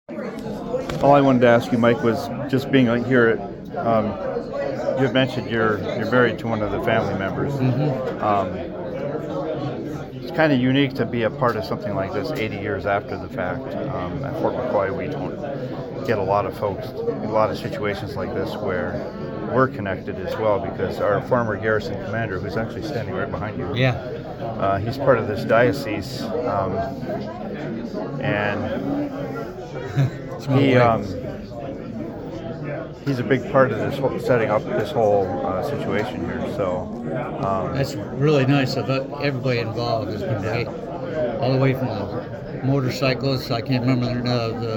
All I wanted to ask you, Mike, was just being here at. You had mentioned you're married to one of the family members. It's kind of unique to be a part of something like this 80 years after the fact. At Fort McCoy, we don't get a lot of folks, a lot of situations like this where we're connected as well, because our former garrison commander, who's actually standing right behind you, he's part of this diocese, and he's a big part of this whole, setting up this whole situation here. So that's really nice of everybody involved has been great, all the way from the motorcyclists. I can't remember the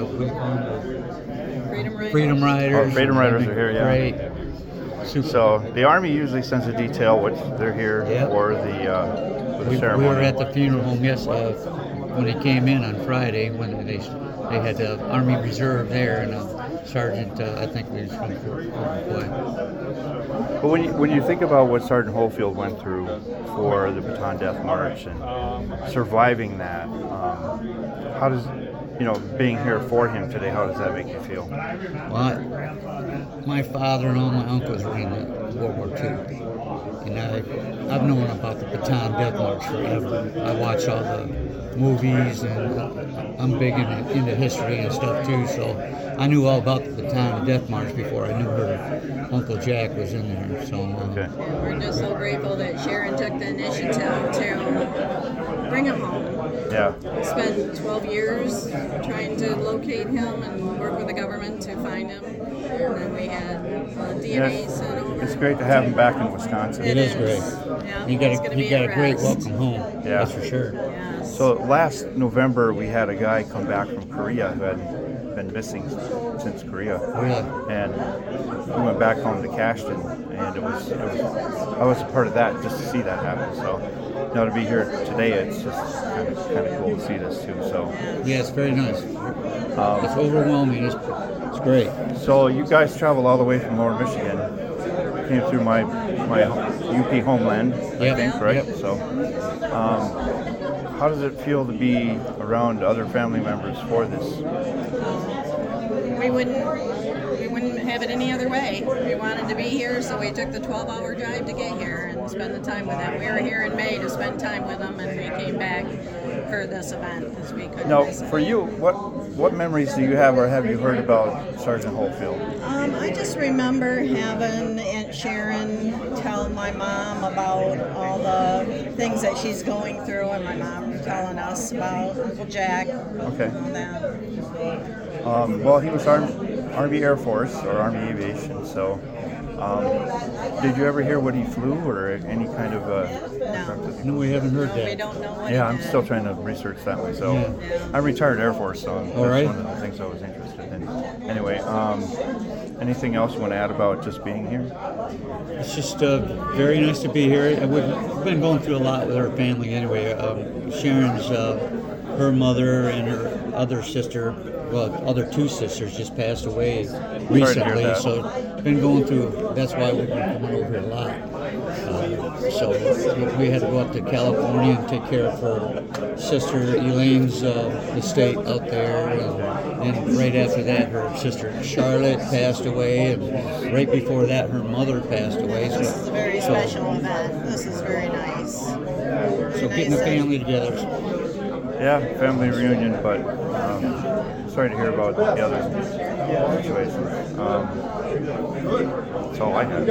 Freedom Riders. Oh, Freedom Riders are here, yeah. Great. Super. So the Army usually sends a detail, which they're here for the ceremony. We were at the funeral home when he came in on Friday, when they had the Army Reserve there, and Sergeant, I think we was from Fort McCoy. But when you think about what Sergeant Holyfield went through for the Bataan Death March and surviving that, how does, being here for him today, how does that make you feel? Well, my father and all my uncles were in World War II, and I've known about the Bataan Death March forever. I watch all the movies, and I'm big into history and stuff too, so I knew all about the Bataan Death March before I knew her Uncle Jack was in there. So we're just so grateful that Sharon took the initiative to bring him home. Yeah. We spent 12 years trying to locate him and work with the government to find him. And then we had DNA sent over. It's great to have him back in Wisconsin. It is great. Yeah, he got a great welcome home. Yeah. That's for sure. Yes. So last November we had a guy come back from Korea who had been missing since Korea. Really? And we went back home to Cashton, and it was I was a part of that, just to see that happen. So to be here today, it's just kind of cool to see this too. So yeah, it's very nice. It's overwhelming. It's great. So you guys traveled all the way from Lower Michigan, came through my UP homeland, I think, right? Yep. So how does it feel to be around other family members for this? We wouldn't have it any other way. We wanted to be here, so we took the 12-hour drive to get here and spend the time with them. We were here in May to spend time with them, and we came back for this event because we couldn't miss it. For you, what memories do you have or have you heard about Sergeant Holyfield? I just remember having Aunt Sharon tell my mom about all the things that she's going through, and my mom telling us about Uncle Jack. Okay. And all that. Well, he was Army Air Force or Army Aviation, so did you ever hear what he flew or any kind of No, we haven't heard that. We don't know what I'm still trying to research that myself. Yeah. I'm retired Air Force, so that's right. one of the things I was interested in. Anyway, anything else you want to add about just being here? It's just very nice to be here. We've been going through a lot with our family anyway. Sharon's, her mother and her other sister, other two sisters just passed away recently. So been going through, that's why we've been coming over here a lot. So we had to go up to California and take care of her sister Elaine's estate out there. And right after that, her sister Charlotte passed away. And right before that, her mother passed away. This is a very special event. This is very nice. So getting the family together. Yeah, family reunion, but sorry to hear about the other situations. That's all I have.